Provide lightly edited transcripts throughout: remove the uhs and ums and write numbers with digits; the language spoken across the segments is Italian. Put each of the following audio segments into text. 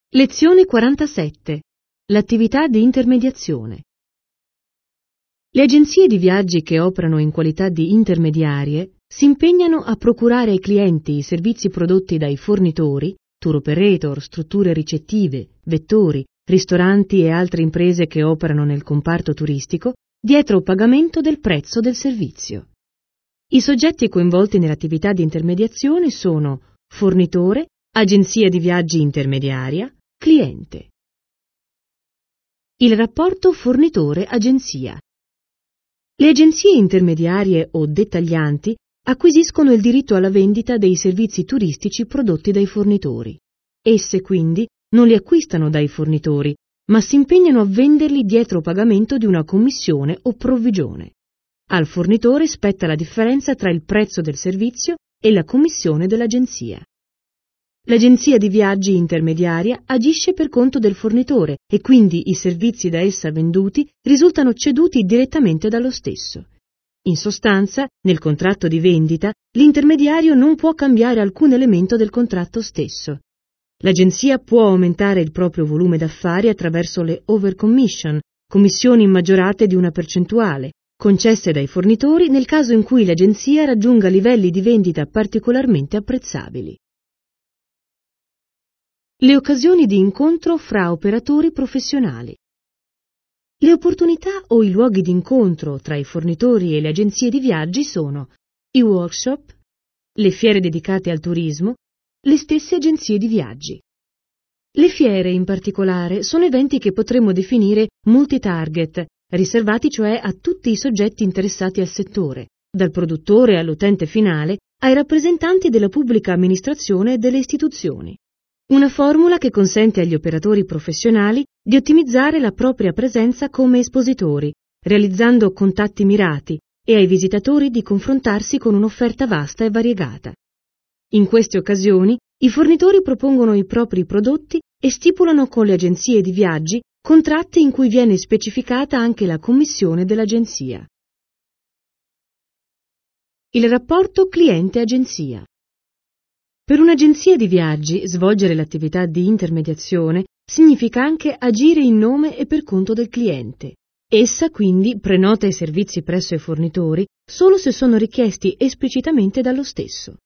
Lezione 47. L'attività di intermediazione. Le agenzie di viaggi che operano in qualità di intermediarie si impegnano a procurare ai clienti i servizi prodotti dai fornitori, tour operator, strutture ricettive, vettori, ristoranti e altre imprese che operano nel comparto turistico, dietro pagamento del prezzo del servizio. I soggetti coinvolti nell'attività di intermediazione sono fornitore, agenzia di viaggi intermediaria, cliente. Il rapporto fornitore-agenzia. Le agenzie intermediarie o dettaglianti acquisiscono il diritto alla vendita dei servizi turistici prodotti dai fornitori. Esse quindi non li acquistano dai fornitori, ma si impegnano a venderli dietro pagamento di una commissione o provvigione. Al fornitore spetta la differenza tra il prezzo del servizio e la commissione dell'agenzia. L'agenzia di viaggi intermediaria agisce per conto del fornitore e quindi i servizi da essa venduti risultano ceduti direttamente dallo stesso. In sostanza, nel contratto di vendita, l'intermediario non può cambiare alcun elemento del contratto stesso. L'agenzia può aumentare il proprio volume d'affari attraverso le overcommission, commissioni maggiorate di una percentuale, concesse dai fornitori nel caso in cui l'agenzia raggiunga livelli di vendita particolarmente apprezzabili. Le occasioni di incontro fra operatori professionali. Le opportunità o i luoghi di incontro tra i fornitori e le agenzie di viaggi sono i workshop, le fiere dedicate al turismo, le stesse agenzie di viaggi. Le fiere, in particolare, sono eventi che potremmo definire multi-target, riservati cioè a tutti i soggetti interessati al settore, dal produttore all'utente finale, ai rappresentanti della pubblica amministrazione e delle istituzioni. Una formula che consente agli operatori professionali di ottimizzare la propria presenza come espositori, realizzando contatti mirati, e ai visitatori di confrontarsi con un'offerta vasta e variegata. In queste occasioni, i fornitori propongono i propri prodotti e stipulano con le agenzie di viaggi contratti in cui viene specificata anche la commissione dell'agenzia. Il rapporto cliente-agenzia. Per un'agenzia di viaggi, svolgere l'attività di intermediazione significa anche agire in nome e per conto del cliente. Essa quindi prenota i servizi presso i fornitori solo se sono richiesti esplicitamente dallo stesso.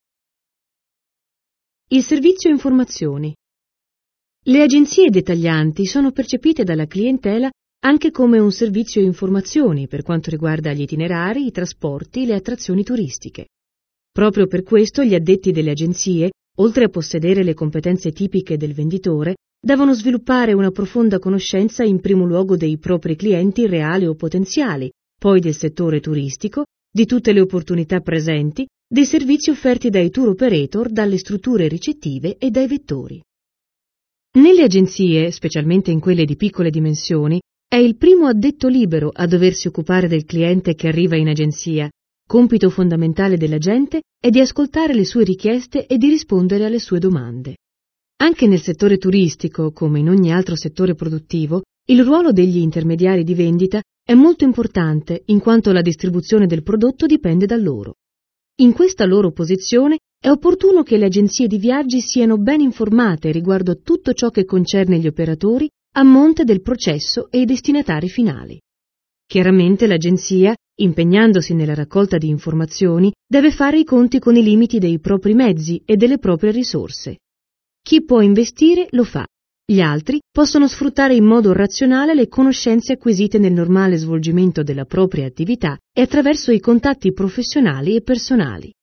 Il servizio informazioni. Le agenzie dettaglianti sono percepite dalla clientela anche come un servizio informazioni per quanto riguarda gli itinerari, i trasporti e le attrazioni turistiche. Proprio per questo gli addetti delle agenzie, oltre a possedere le competenze tipiche del venditore, devono sviluppare una profonda conoscenza in primo luogo dei propri clienti reali o potenziali, poi del settore turistico, di tutte le opportunità presenti, dei servizi offerti dai tour operator, dalle strutture ricettive e dai vettori. Nelle agenzie, specialmente in quelle di piccole dimensioni, è il primo addetto libero a doversi occupare del cliente che arriva in agenzia. Compito fondamentale dell'agente è di ascoltare le sue richieste e di rispondere alle sue domande. Anche nel settore turistico, come in ogni altro settore produttivo, il ruolo degli intermediari di vendita è molto importante in quanto la distribuzione del prodotto dipende da loro. In questa loro posizione è opportuno che le agenzie di viaggi siano ben informate riguardo a tutto ciò che concerne gli operatori a monte del processo e i destinatari finali. Chiaramente l'agenzia, impegnandosi nella raccolta di informazioni, deve fare i conti con i limiti dei propri mezzi e delle proprie risorse. Chi può investire lo fa. Gli altri possono sfruttare in modo razionale le conoscenze acquisite nel normale svolgimento della propria attività e attraverso i contatti professionali e personali.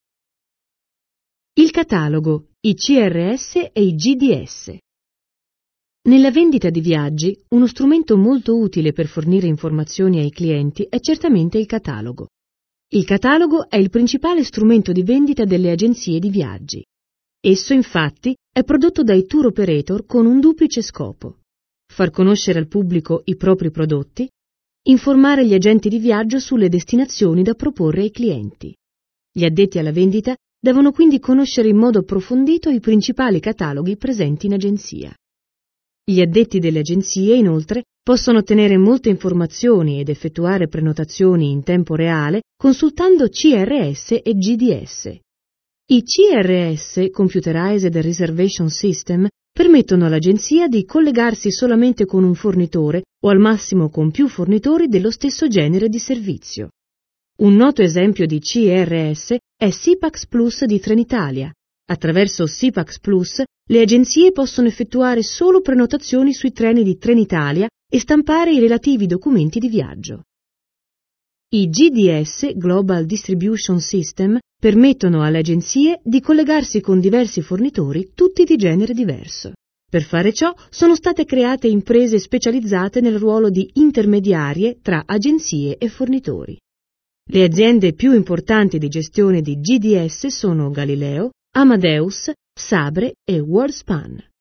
Il catalogo, i CRS e i GDS. Nella vendita di viaggi, uno strumento molto utile per fornire informazioni ai clienti è certamente il catalogo. Il catalogo è il principale strumento di vendita delle agenzie di viaggi. Esso, infatti, è prodotto dai tour operator con un duplice scopo: far conoscere al pubblico i propri prodotti, informare gli agenti di viaggio sulle destinazioni da proporre ai clienti. Gli addetti alla vendita devono quindi conoscere in modo approfondito i principali cataloghi presenti in agenzia. Gli addetti delle agenzie, inoltre, possono ottenere molte informazioni ed effettuare prenotazioni in tempo reale consultando CRS e GDS. I CRS, Computerized Reservation System, permettono all'agenzia di collegarsi solamente con un fornitore o al massimo con più fornitori dello stesso genere di servizio. Un noto esempio di CRS è Sipax Plus di Trenitalia. Attraverso Sipax Plus le agenzie possono effettuare solo prenotazioni sui treni di Trenitalia e stampare i relativi documenti di viaggio. I GDS, Global Distribution System, permettono alle agenzie di collegarsi con diversi fornitori, tutti di genere diverso. Per fare ciò sono state create imprese specializzate nel ruolo di intermediarie tra agenzie e fornitori. Le aziende più importanti di gestione di GDS sono Galileo, Amadeus, Sabre e WorldSpan.